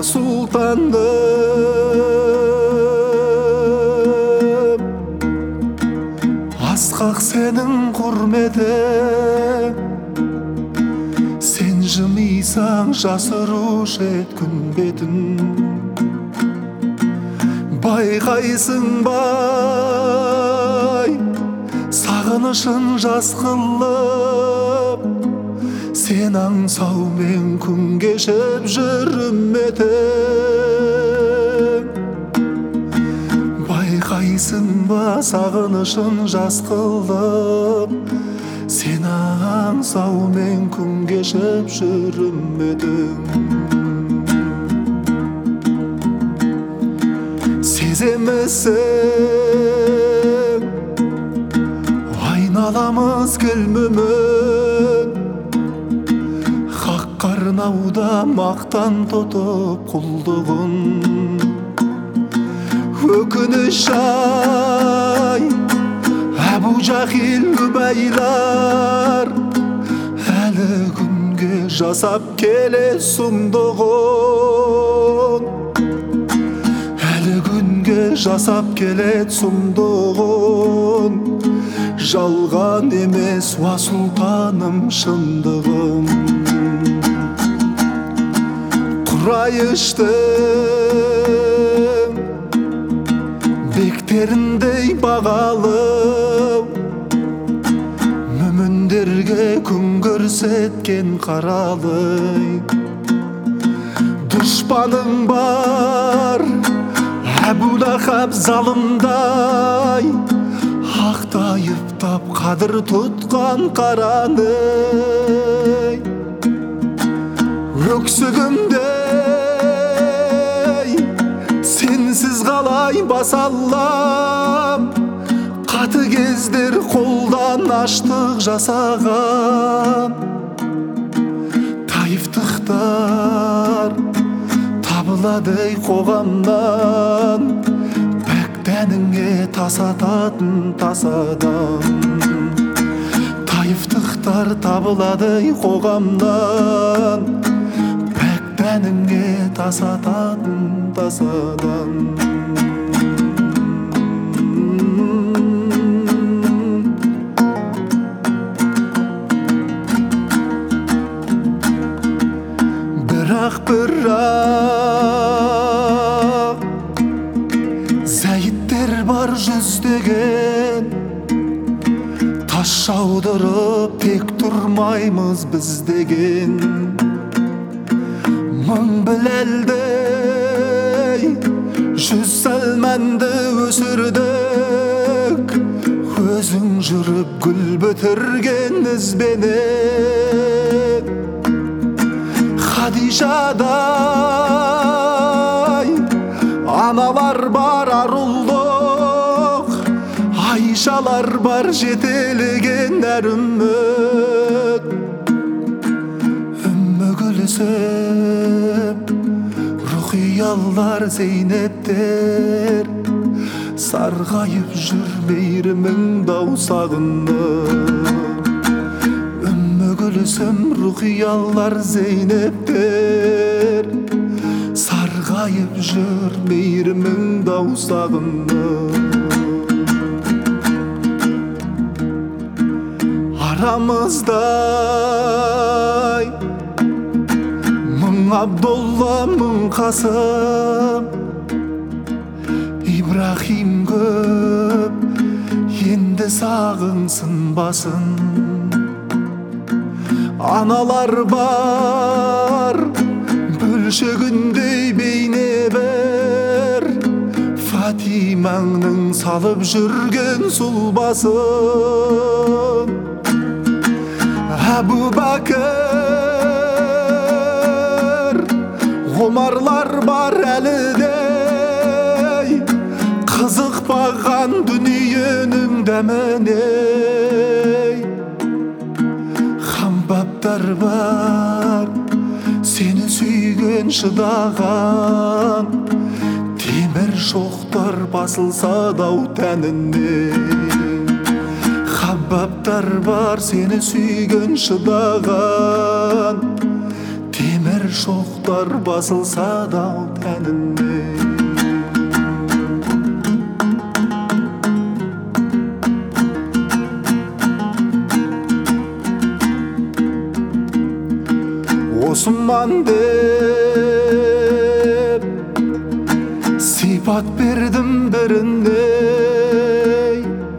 султаным, асқақ сенің құрметің. Сен жымисаң жасырушы ет күн бетін. Байқайсың бай сағынышын жас қылып, сен аңсаумен күн кешіп жүр үмметің. Байқайсың ба сағынышын жас қылып, сен аңсаумен күн кешіп жүр үмметің. Сеземісің айналамыз келмемен, хақ қарнауда мақтан тұтып құлдығын. Өкініш ай Әбу Жахил Үбәйлар әлі күнге жасап келе сұмдығын. Әлі күнге жасап келет сұмдығын. Жалған емес уа сұлтаным шындығым. Құрайыштың бектеріндей бағалы, мүміндерге күн көрсеткен қаралы. Дұшпаның бар Әбу Лахаб залымдай, ақтайыптап қадір тұтқан қараны. Өксігімдей сенсіз қалай баса алам, қаты кездер қолдан аштық жасаған. Таифтықтар табыладый қоғамнан, бәктәніңе тасататын тасадан. Таифтықтар табыладый қоғамнан, бәктәніңе тасататын тасадан. Бірақ зәйіттер бар жүздеген, тас жаудырып тек тұрмаймыз біз деген. Мың біләлдей жүз сәлмәнді өсірдік, өзің жүріп гүл бітірген ізбенен. Хадижадай аналар бар арулдық, Айшалар бар жетелеген әр үміт. Үмі Гүлсім, Рухиялар Зейнептер, сарғайып жүр мейірімің даусағында. Гүлсім, Рухиялар Зейнептер, сарғайып жүр мейірімің даусағында. Арамыздай мың Абдолла, мың Қасым, Ибрахим көп, енді сағынсын басын. Аналар бар бөлшегіндей бейне бір, Фатимаңның салып жүрген сұлбасын. Әбу Бәкір, Ғұмарлар бар әлідей, қызықпаған дүниенің дәміне. Хамбаптар бар сені сүйген шыдаған, темір шоқтар басылса дау тәніне. Хамбаптар бар сені сүйген шыдаған, темір шоқтар басылса дау тәнімде. Осман деп сипат бердім біріндей,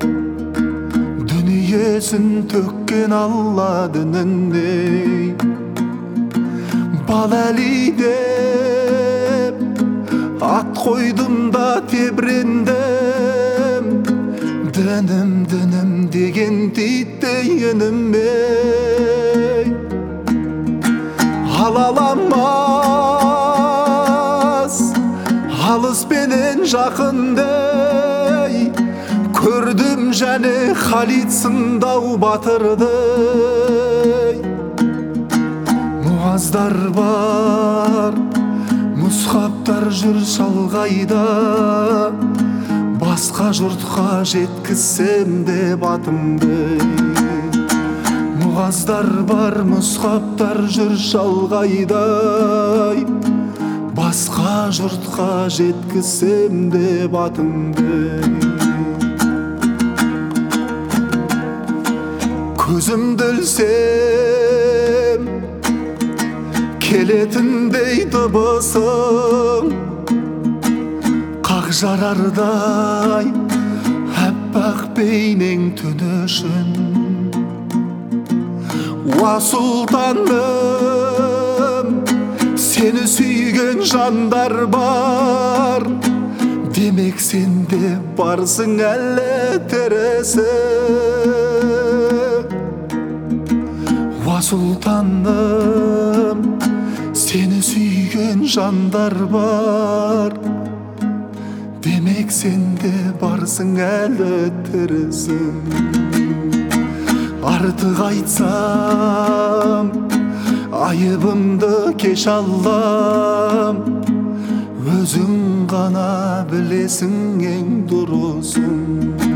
дүниесін төккен Алла дініндей. Балали деп ат қойдым да тебірендім, дінім дінім деген титтей енімей. Алаламас алыс пенен жақындей, көрдім және Халид сындау батырдей. Муаздар бар, Мусхабтар жүр шалғайда, басқа жұртқа жеткізсем деп атымды. Муаздар бар, Мусхабтар жүр шалғайда, басқа жұртқа жеткізсем деп атымды. Көзімді ілсем келетіндей дыбысың, қақ жарардай әппақ бейнең түн үшін. Уа сұлтаным, сені сүйген жандар бар, демек сенде барсың әлі тересі. Уа сұлтаным, сені сүйген жандар бар, демек сенде барсың әлі тірісің. Артық айтсам айыбымды кеш Аллам, өзің ғана білесің ең дұрысын.